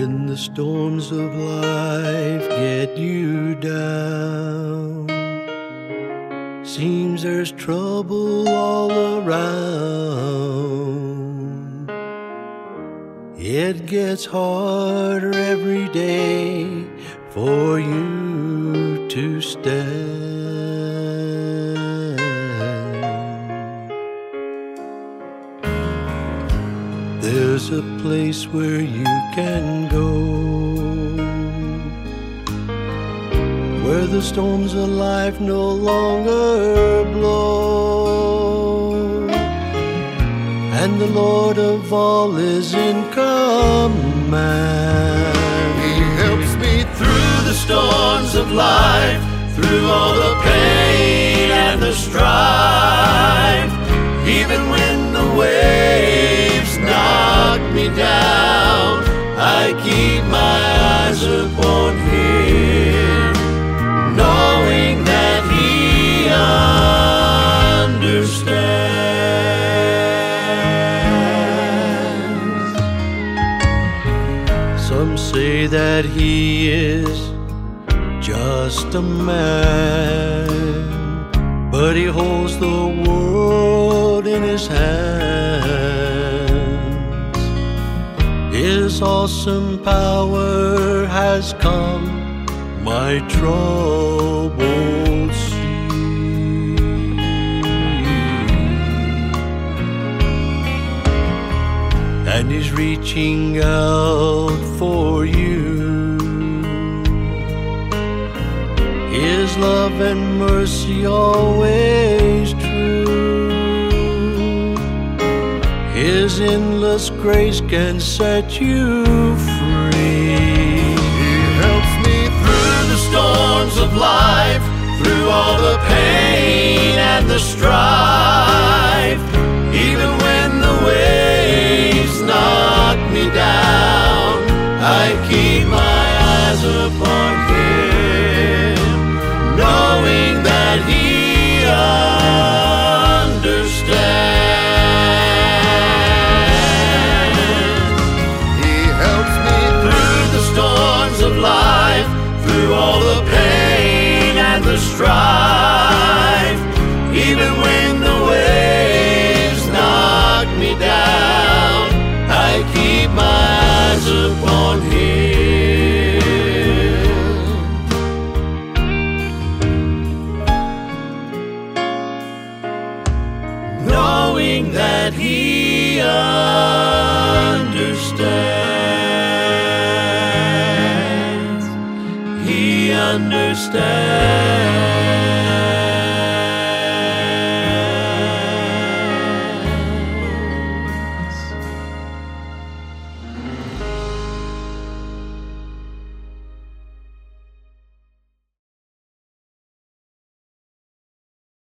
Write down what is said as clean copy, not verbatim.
When the storms of life get you down, seems there's trouble all around. It gets harder every day for you to stand. There's a place where you can go, where the storms of life no longer blow, and the Lord of all is in command. He helps me through the storms of life, through all the pain and the strife. Even when the waves knock me down, I keep my eyes upon Him, knowing that He understands. Some say that He is just a man, but He holds the world in His hands. His awesome power has calmed my troubled sea, and He's reaching out for you. His love and mercy always true. His endless grace can set you free. He helps me through the storms of life, through all the pain and the strife. Even when the waves knock me down, I keep my eyes upon Him, knowing that He understands. He helps me through the storms of life, through all the pain and the strife. Even when the waves knock me down, I keep my eyes upon Him, knowing that He understands. He understands.